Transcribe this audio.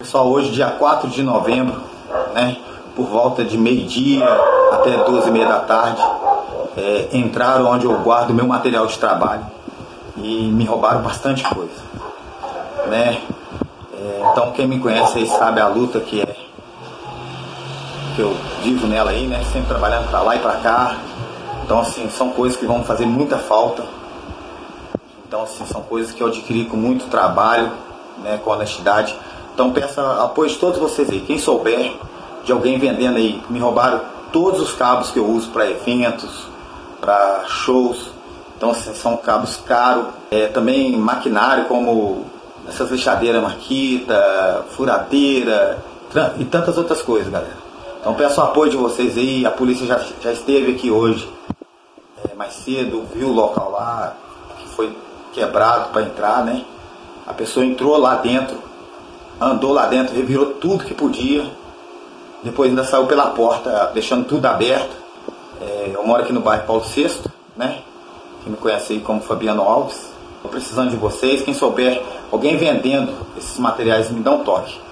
Pessoal, hoje, dia 4 de novembro, né, por volta de meio-dia até 12h30 da tarde, entraram onde eu guardo meu material de trabalho e me roubaram bastante coisa, né? Então, quem me conhece aí sabe a luta que eu vivo nela aí, né? Sempre trabalhando para lá e para cá. Então, assim, são coisas que vão fazer muita falta. Então, assim, são coisas que eu adquiri com muito trabalho, né, com honestidade. Então, peço apoio de todos vocês aí. Quem souber de alguém vendendo aí, me roubaram todos os cabos que eu uso para eventos, para shows. Então, assim, são cabos caros. Também maquinário como essas lixadeiras Makita, furadeira e tantas outras coisas, galera. Então, peço o apoio de vocês aí. A polícia já esteve aqui hoje, mais cedo, viu o local lá, que foi quebrado para entrar, né? A pessoa entrou lá dentro, andou lá dentro, revirou tudo que podia, depois ainda saiu pela porta, deixando tudo aberto. Eu moro aqui no bairro Paulo VI, né? Quem me conhece aí como Fabiano Alves. Estou precisando de vocês. Quem souber, alguém vendendo esses materiais, me dá um toque.